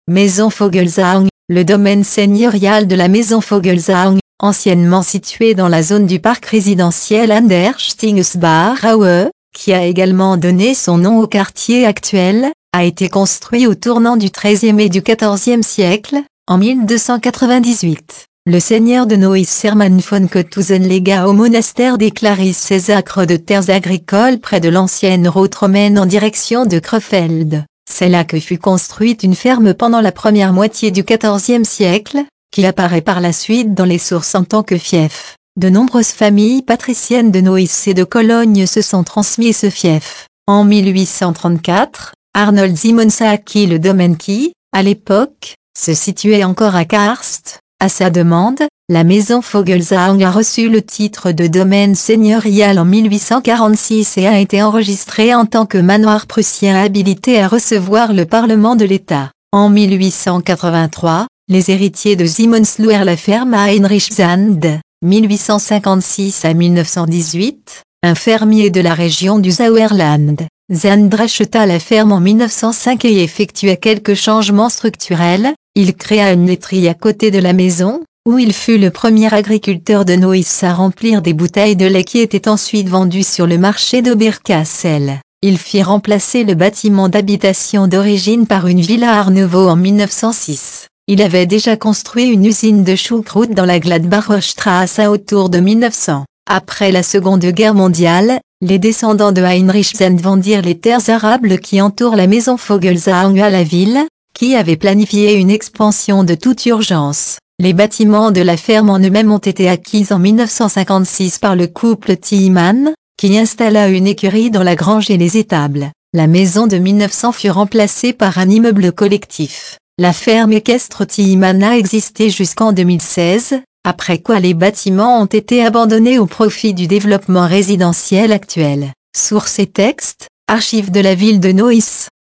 Maison Vogelsang, le domaine seigneurial de la maison Vogelsang, anciennement situé dans la zone du parc résidentiel an der Stingsbach-Aue, qui a également donné son nom au quartier actuel, a été construit au tournant du XIIIe et du XIVe siècle, en 1298. Le seigneur de Neuss Hermann von Cotthusen légua au monastère des Clarisses ses acres de terres agricoles près de l'ancienne route romaine en direction de Crefeld. C'est là que fut construite une ferme pendant la première moitié du XIVe siècle, qui apparaît par la suite dans les sources en tant que fief. De nombreuses familles patriciennes de Neuss et de Cologne se sont transmis ce fief. En 1834, Arnold Simons a acquis le domaine qui, à l'époque, se situait encore à Karst. À sa demande, la maison Vogelsang a reçu le titre de domaine seigneurial en 1846 et a été enregistrée en tant que manoir prussien habilité à recevoir le Parlement de l'État. En 1883, les héritiers de Simons louèrent la ferme à Heinrich Zand, 1856 à 1918, un fermier de la région du Sauerland. Zand racheta la ferme en 1905 et effectua quelques changements structurels. Il créa une laiterie à côté de la maison, où il fut le premier agriculteur de Neuss à remplir des bouteilles de lait qui étaient ensuite vendues sur le marché d'Oberkassel. Il fit remplacer le bâtiment d'habitation d'origine par une villa Art Nouveau en 1906. Il avait déjà construit une usine de choucroute dans la Gladbacher Straße autour de 1900. Après la Seconde Guerre mondiale, les descendants de Heinrich Zand vendirent les terres arables qui entourent la maison Vogelsang à la ville, qui avait planifié une expansion de toute urgence. Les bâtiments de la ferme en eux-mêmes ont été acquis en 1956 par le couple Thiemann, qui installa une écurie dans la grange et les étables. La maison de 1900 fut remplacée par un immeuble collectif. La ferme équestre Thiemann a existé jusqu'en 2016, après quoi les bâtiments ont été abandonnés au profit du développement résidentiel actuel. Sources et textes, archives de la ville de Neuss.